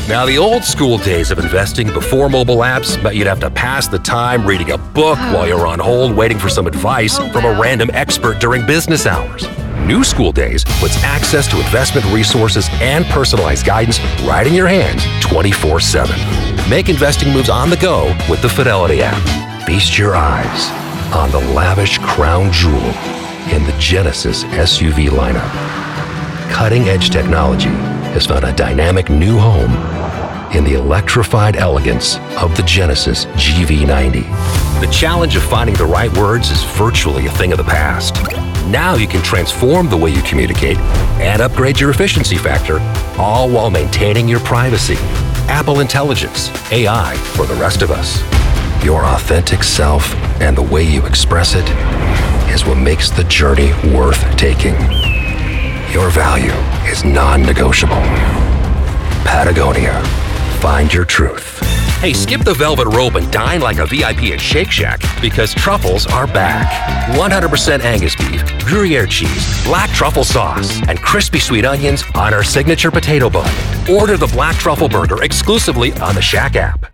Now, the old school days of investing before mobile apps meant you'd have to pass the time reading a book while you're on hold waiting for some advice from a random expert during business hours. New school days puts access to investment resources and personalized guidance right in your hands 24/7. Make investing moves on the go with the Fidelity app. Feast your eyes on the lavish crown jewel in the Genesis SUV lineup. Cutting-edge technology has found a dynamic new home in the electrified elegance of the Genesis GV90. The challenge of finding the right words is virtually a thing of the past. Now you can transform the way you communicate and upgrade your efficiency factor, all while maintaining your privacy. Apple Intelligence, AI for the rest of us. Your authentic self and the way you express it is what makes the journey worth taking. Your value is non-negotiable. Patagonia. Find your truth. Hey, skip the velvet rope and dine like a VIP at Shake Shack because truffles are back. 100% Angus beef, Gruyere cheese, black truffle sauce, and crispy sweet onions on our signature potato bun. Order the Black Truffle Burger exclusively on the Shack app.